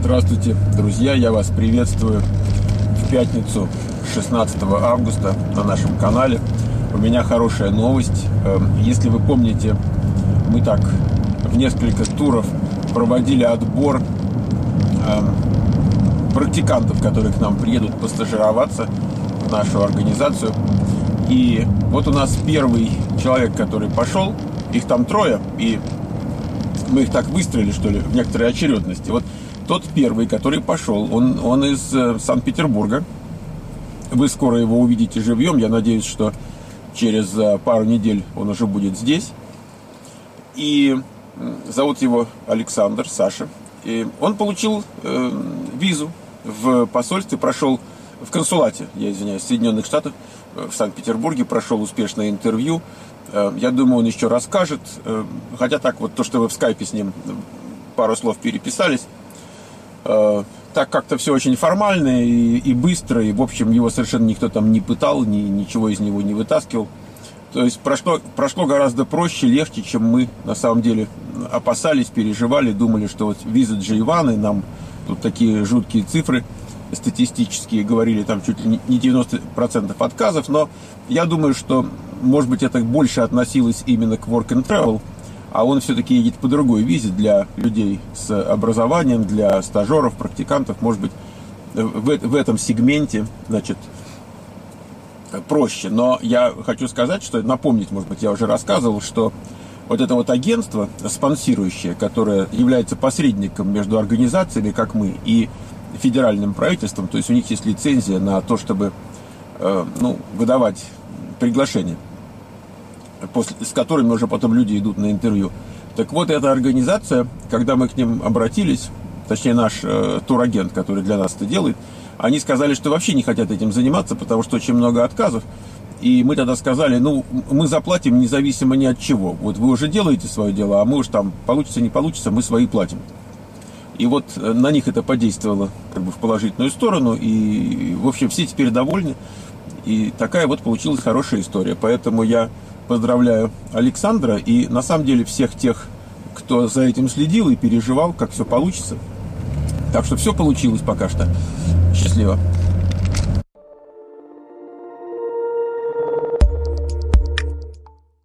Здравствуйте, друзья! Я вас приветствую в пятницу 16 августа на нашем канале. У меня хорошая новость. Если вы помните, мы так в несколько туров проводили отбор практикантов, которые к нам приедут постажироваться в нашу организацию. И вот у нас первый человек, который пошел, их там трое, и мы их так выстроили, что ли, в некоторой очередности. Вот тот первый, который пошел, он из Санкт-Петербурга. Вы скоро его увидите живьем. Я надеюсь, что через пару недель он уже будет здесь. И зовут его Александр, Саша. И он получил визу в посольстве, прошел в консулате, я извиняюсь, Соединенных Штатов в Санкт-Петербурге, прошел успешное интервью. Я думаю, он еще расскажет. Хотя так вот то, что вы в скайпе с ним пару слов переписались, так как-то все очень формально и быстро, и, в общем, его совершенно никто там не пытал, ничего из него не вытаскивал. То есть прошло гораздо проще, легче, чем мы на самом деле опасались, переживали, думали, что вот виза G1, и нам тут такие жуткие цифры статистические говорили, там чуть ли не 90% отказов, но я думаю, что, может быть, это больше относилось именно к work and travel, а он все-таки едет по другой визе для людей с образованием, для стажеров, практикантов, может быть, в этом сегменте, значит, проще. Но я хочу сказать, что, напомнить, может быть, я уже рассказывал, что вот это вот агентство, спонсирующее, которое является посредником между организациями, как мы, и федеральным правительством, то есть у них есть лицензия на то, чтобы выдавать приглашения, с которыми уже потом люди идут на интервью. Так вот, эта организация, когда мы к ним обратились, точнее наш турагент, который для нас это делает, они сказали, что вообще не хотят этим заниматься, потому что очень много отказов. И мы тогда сказали, мы заплатим независимо ни от чего. Вот вы уже делаете свое дело, а мы уж там, получится, не получится, мы свои платим. И вот на них это подействовало как бы в положительную сторону. И, в общем, все теперь довольны. И такая вот получилась хорошая история. Поэтому я поздравляю Александра и, на самом деле, всех тех, кто за этим следил и переживал, как все получится. Так что все получилось пока что. Счастливо.